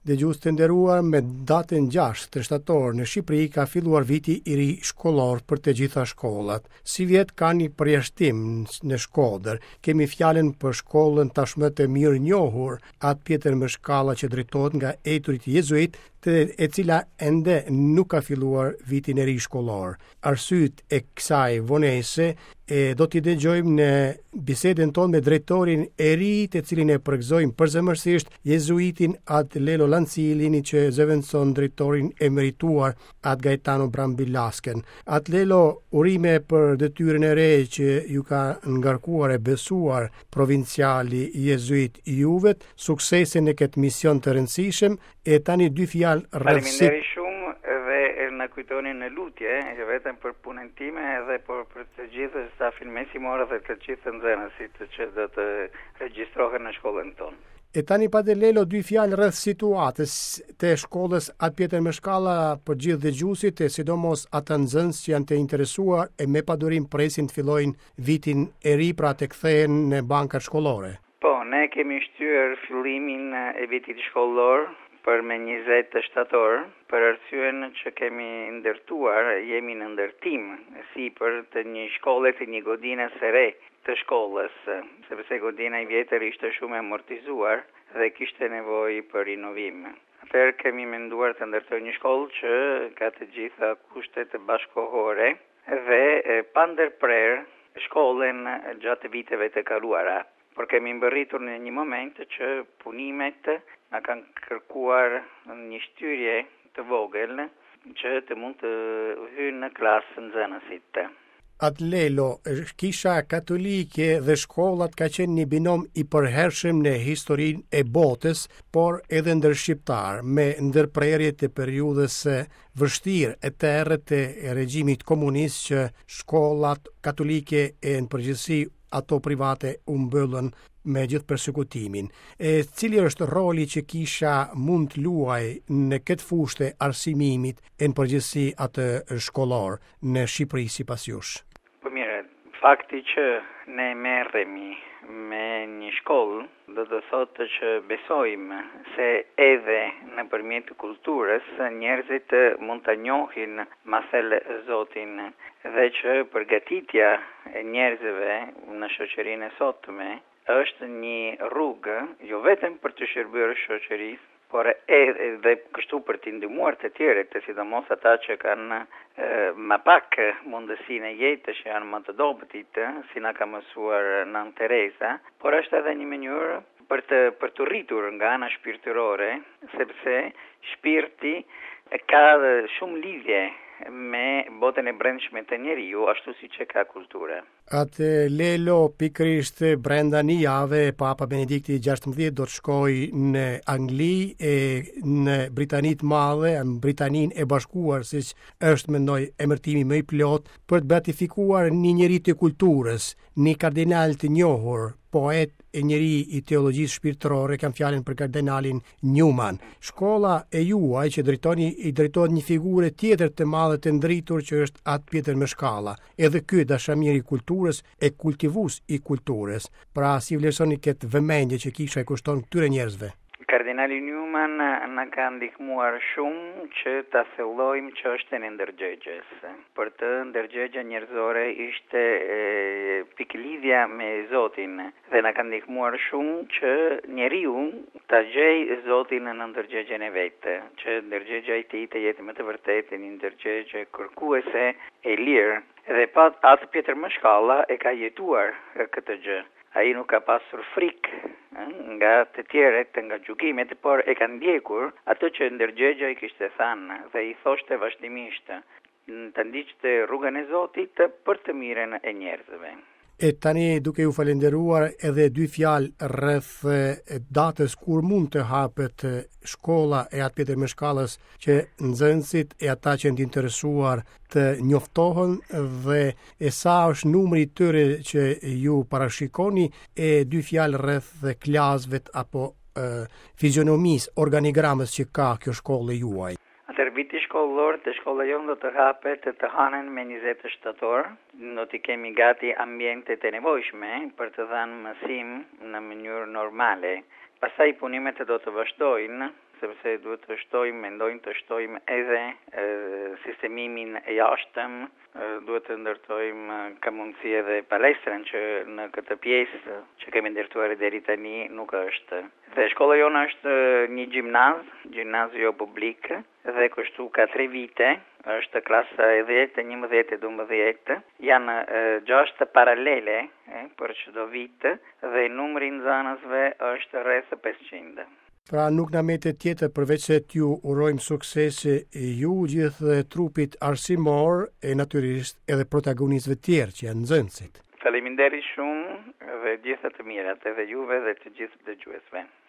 Dëgjues të nderuar, me datën 6 të shtator në Shqipëri ka filluar viti i ri shkollor për të gjitha shkollat. Si vjet ka një përjashtim në Shkodër. Kemi fjalën për shkollën tashmë të mirë njohur, atë Pjetër Mëshkalla që drejtohet nga eturit jezuit, e cila ende nuk ka filluar vitin e ri shkollor. Arsyet e kësaj vonese do t'i dëgjojmë në bisedën tonë me drejtorin e ri, të cilin e përgëzojmë përzemërsisht, jezuitin Atlelo Lancilin, që zëvendëson drejtorin e merituar At Gaetano Brambilasken. Atlelo, urime për detyrën e re që ju ka ngarkuar e besuar provinciali jezuit juvet, suksese në këtë mision të rëndësishëm, e tani dy fjalë Faleminderit shumë dhe na kujtoni në lutje, që vetëm për punën time edhe për të gjithë stafin mesimor dhe të gjithë nxënësit që do të regjistrohen në shkollën tonë. E tani Atlelo, dy fjalë rreth situatës të shkollës At Pjetër Mëshkalla për gjithë dëgjuesit, e sidomos ata nxënës që janë të interesuar e me padurim presin të fillojnë vitin e ri, pra të kthehen në bankat shkollore. Po, ne kemi shtyr fillimin e vitit shkollor për me 20 shtator, për arsyen që kemi ndërtuar, jemi në ndërtim, si për të një shkolle të një godine së re të shkollës, sepse godina i vjetër ishte shumë amortizuar dhe kishte nevojë për rinovim. Atëherë kemi menduar të ndërtojmë një shkollë që ka të gjitha kushtet bashkohore dhe pa ndërprer shkollën gjatë viteve të kaluara. Por kemi mbërritur në një moment që punimet na kanë kërkuar një shtyrje të vogël që të mund të hyjnë në klasë nxënësit. Atlelo, Kisha Katolike dhe shkollat ka qenë një binom i përhershëm në historinë e botës, por edhe ndërshqiptar, me ndërprerjet e periudhës vështirë e të errët e regjimit komunist, që shkollat katolike e në përgjithësi ato private u mbyllën me gjithë persekutimin. Cili është roli që Kisha mund të luaj në këtë fushë të arsimimit e në përgjithësi atë shkollor në Shqipëri sipas jush? Po mirë, fakti që ne merremi me një shkollë do të thotë që besojmë se edhe nëpërmjet kulturës njerëzit mund ta njohin më thellë Zotin dhe që përgatitja e njerëzve në shoqërinë e sotme është një rrugë jo vetëm për të shërbyer shoqërisë, por edhe kështu për të ndihmuar të tjerët, sidomos ata që kanë më pak mundësinë e jetës, që janë më të dobëtit, si na ka mësuar Nën Teresa, por është edhe një mënyrë për të rritur nga ana shpirtërore, sepse shpirti ka shumë lidhje me botën e brendshme të njeriu, ashtu siç e ka kultura. Atlelo, pikërisht brenda një jave, Papa Benedikti XVI do të shkojë në Angli e në Britaninë të Madhe, në Britaninë e Bashkuar, siç është mendoj emërtimi më i plot, për të beatifikuar një njerëz të kulturës, një kardinal të njohur, poet e njeri i teologjisë shpirtërore, kam fjalën për kardinalin Newman. Shkolla e juaj që drejtohet një figure tjetër të madhe të ndritur, që është At Pjetër Mëshkalla. Edhe ky dashamir i kulturës e kultivues i kulturës. Pra si vlerësoni këtë vëmendje që Kisha e kushton këtyre njerëzve? Kardinali Newman na ka ndihmuar shumë që ta thellojmë çështjen e ndërgjegjes. Për të ndërgjegja njerëzore ishte pikëlidhja me Zotin dhe na ka ndihmuar shumë që njeriu ta gjejë Zotin në ndërgjegjen e vet, që ndërgjegja e tij të jetë më të vërtetë një ndërgjegje kërkuese e lirë. Dhe At Pjetër Mëshkalla e ka jetuar këtë gjë. Ai nuk ka pasur frikë nga të tjerët, nga gjykimet, por e ka ndjekur ato që ndërgjegja i kishte thënë dhe i thoshte vazhdimisht të ndiqte rrugën e Zotit për të mirën e njerëzve. E tani, duke ju falenderuar, edhe dy fjalë rreth datës kur mund të hapet shkolla e At Pjetër Mëshkallës, që nxënësit e ata që janë të interesuar të njoftohen, dhe e sa është numri i tyre që ju parashikoni, e dy fjalë rreth klasëve apo fizionomisë, organigramës që ka kjo shkollë juaj. Viti shkollor të shkolla jonë do të hapet të hanën me 20 shtator. Do t'i kemi gati ambientet e nevojshme për të dhënë mësim në mënyrë normale. Pastaj punimet do të vazhdojnë sepse duhet të shtojmë, mendojmë të shtojmë edhe sistemimin e jashtëm, duhet të ndërtojmë ka mundësi edhe palestrën që në këtë pjesë që kemi ndërtuar deri tani nuk është. Dhe shkolla jona është një gjimnazio publik dhe kështu ka 3 vite, është klasa e 10, 11 e 12, janë 6 paralele për çdo vit dhe numri i nxënësve është rreth 500. Pra nuk na metet tjetër përveç se t'ju urojmë suksese ju gjithë trupit arsimor e natyrisht edhe protagonistëve tjerë që janë nxënësit. Faleminderit shumë dhe gjithë të mirat edhe juve dhe të gjithë dëgjuesve.